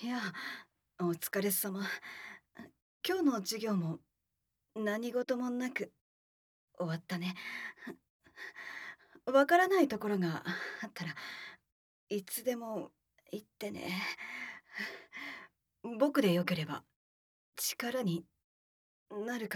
いや、お疲れ様。今日の授業も何事もなく終わったね。わからないところがあったらいつでも言ってね。僕でよければ力になるから。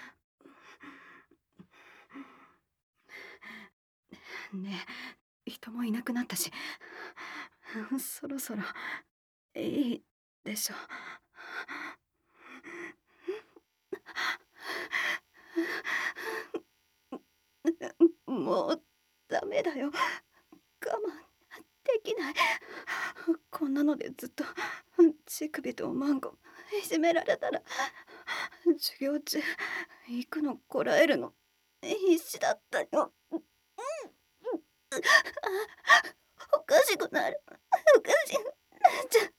ねえ、人もいなくなったし、そろそろいいでしょ。もうダメだよ。我慢できない。こんなのでずっと乳首とマンコいじめられたら、授業中行くのこらえるの必死だったよ。おかしくなる。おかしくなっちゃ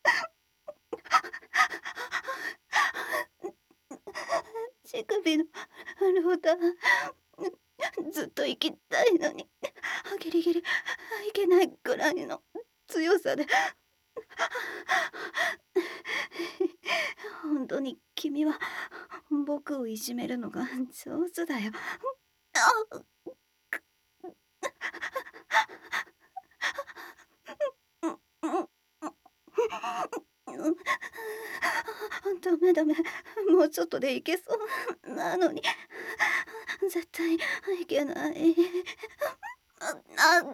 う。乳首のローターずっと行きたいのにギリギリいけないくらいの強さで。本当に君は僕をいじめるのが上手だよ。あダメダメ、もうちょっとでいけそうなのに絶対いけない。あ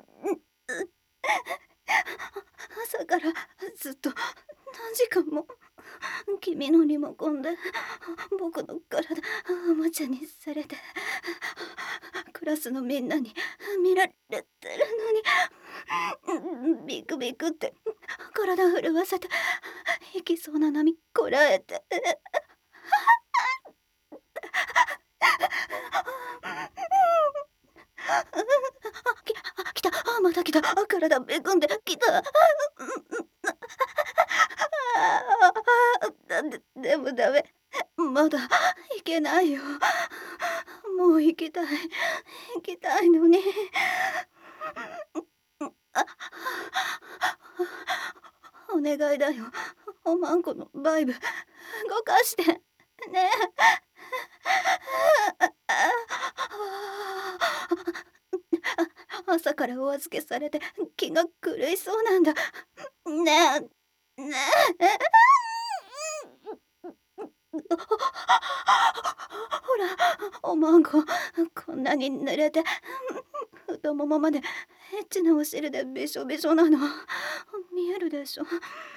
朝からずっと何時間も君のリモコンで僕の体おもちゃにされて、クラスのみんなに見られてるのにビクビクって体震わせて行きそうな波こらえて。来た、また来た、体めくんで来た。でもダメ、まだ行けないよ。もう行きたいのに。あ、お願いだよ。おまんこのバイブ動かしてね。朝からお預けされて気が狂いそうなんだ。ねえ、ねえ。ほら、おまんこ、こんなに濡れて、太ももまでエッチなお汁でびしょびしょなの。見えるでしょ。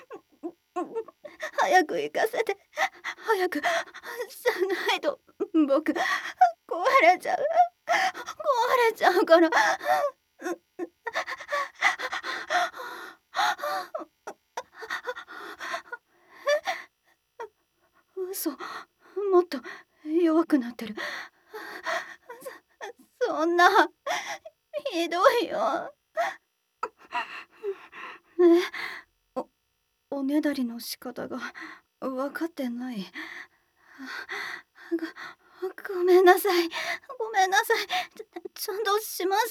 早く行かせて。早く。じゃないと、僕、壊れちゃう。壊れちゃうから。嘘、もっと弱くなってる。そんな、ひどいよ。ね、おねだりの仕方が分かってない。ごめんなさい。ごめんなさい。ちゃんとします。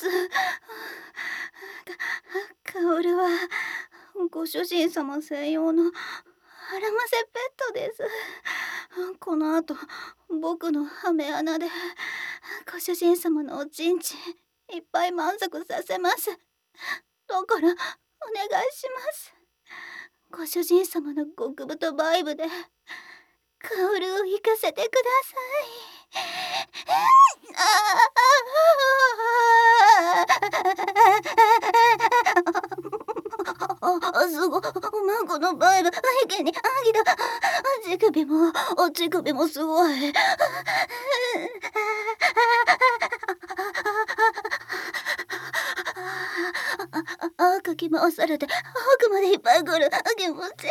カオルはご主人様専用のアラマセペットです。この後僕のハメ穴でご主人様のおちんちんいっぱい満足させます。だからお願いします。ご主人様の極太バイブでカオルを行かせてください。すごい、マンコのバイブ池にあぎだ。乳首もお乳首もすごい。かき回されて奥までいっぱい来る気持ちいいのから。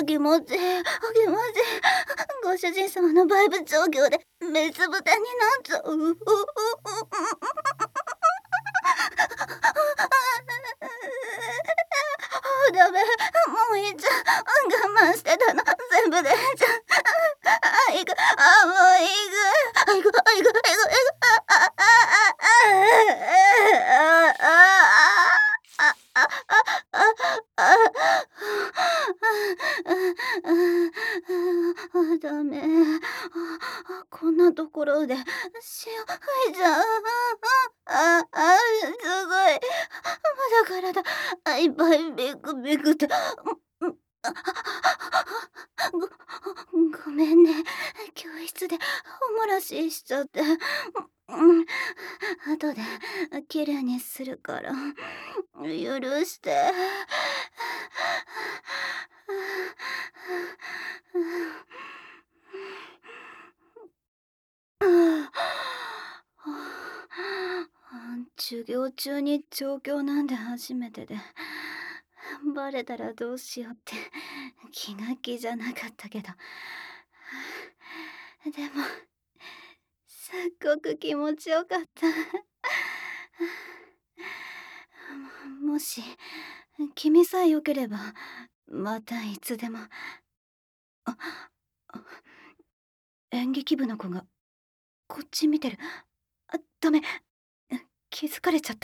気持ちいい気持ちいい。ご主人様のバイブ調教で滅豚になっちゃう。ダメ、もういいじゃん。我慢してたの全部出ちゃう。行く、もう行く、行く。 ダメ。こんなところで潮吹いちゃう。すごい。まだ体いっぱいビクビクって。ごめんね。教室でお漏らししちゃって。後できれいにするから、許して。授業中に状況なんて初めてで、バレたらどうしようって気が気じゃなかったけど、でもすっごく気持ちよかった。もし君さえよければまたいつでも。あ、演劇部の子がこっち見てる。ダメ。気づかれちゃった。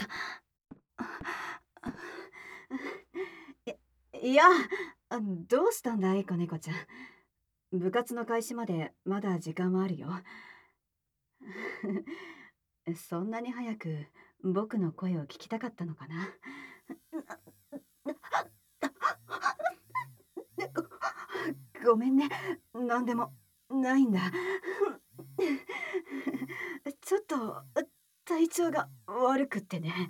いや、どうしたんだい、子猫ちゃん。部活の開始までまだ時間はあるよ。そんなに早く僕の声を聞きたかったのかな。ごめんね、なんでもないんだ。ちょっと体調が悪くってね。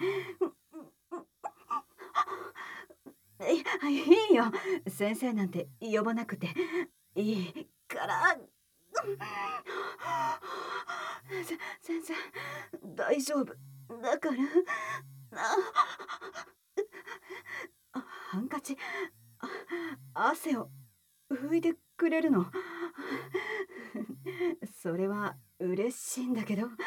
いいよ、先生なんて呼ばなくていいから。全然大丈夫だから。ハンカチ、汗を拭いてくれるの。それは嬉しいんだけど。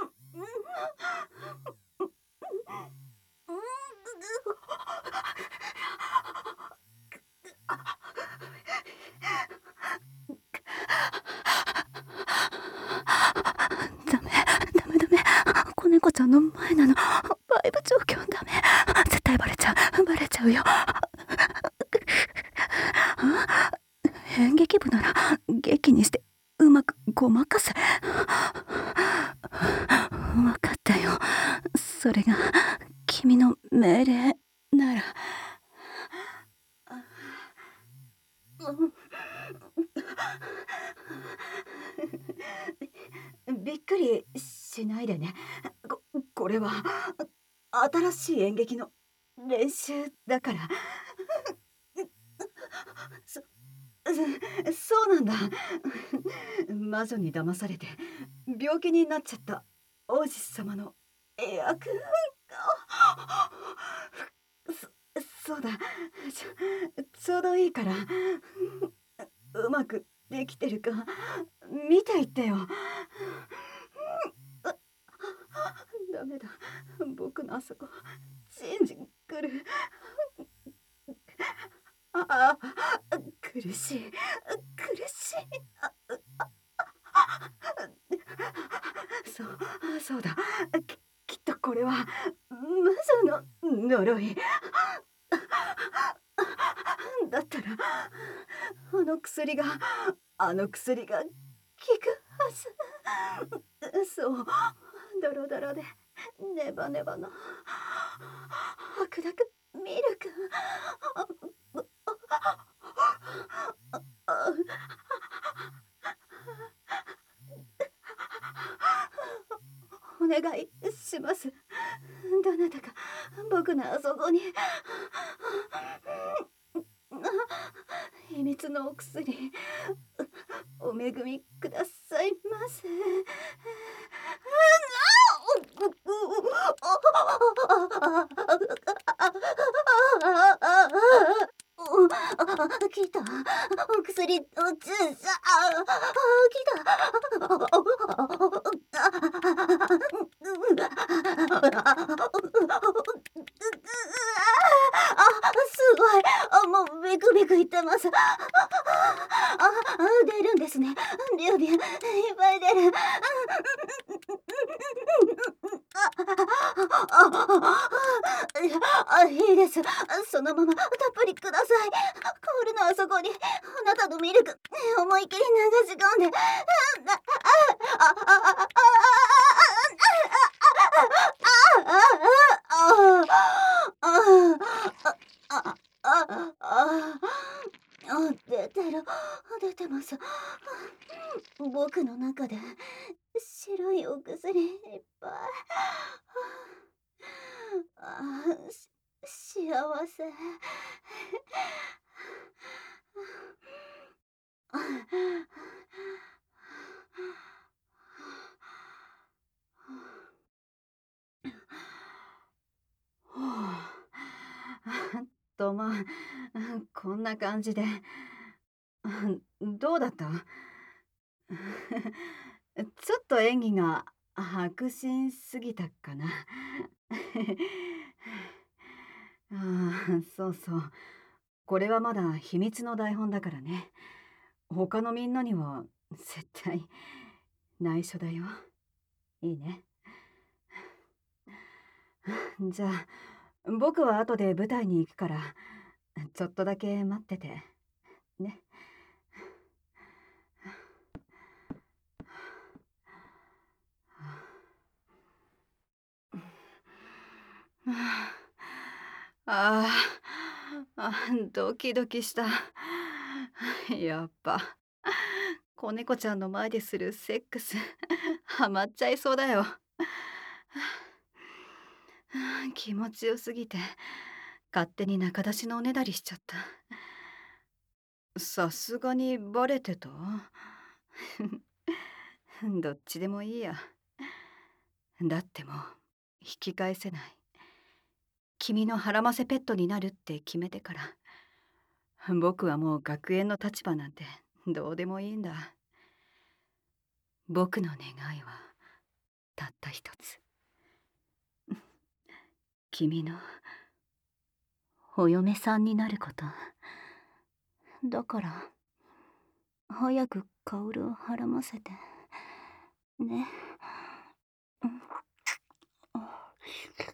ダメ。子猫ちゃんの前なの。バイブ状況ダメ。絶対バレちゃうよ。演劇部なら劇にしてうまくごまかせ。わかったよ。それが君の命令なら。 びっくりしないでね。これは新しい演劇の練習だから。そうなんだ。魔女に騙されて病気になっちゃった王子様の役。そうだ、ちょうどいいからうまくできてるか見ていってよ。ダメだ、僕のあそこジンジンくる。苦しい。そうだ、きっとこれは魔女の呪いだったら、あの薬が効くはず。そう、ドロドロでネバネバの白濁ミルク。お願いします。どなたか僕のあそこに秘密のお薬お恵みくださいませ。来た。お薬お注射。来すごい。もうビクビクいってます。出るんですね。ビュービューいっぱい出る。いいです。そのままたっぷりください。コールのあそこにあなたのミルク思いい切り流し込んで、出てる、出てます。僕の中で白いお薬いっぱい。幸せ。 まあ、こんな感じで。どうだった？ちょっと演技が迫真すぎたかな。そうそう。これはまだ秘密の台本だからね。他のみんなには絶対内緒だよ。いいね。じゃあ、僕は後で舞台に行くから、ちょっとだけ待ってて。ね。あドキドキした。やっぱ、子猫ちゃんの前でするセックス、ハマっちゃいそうだよ。気持ちよすぎて、勝手に仲出しのおねだりしちゃった。さすがにバレてた？どっちでもいいや。だってもう引き返せない。君の腹ませペットになるって決めてから、僕はもう学園の立場なんてどうでもいいんだ。僕の願いはたった一つ。君のお嫁さんになること。だから早く薫を孕ませてね。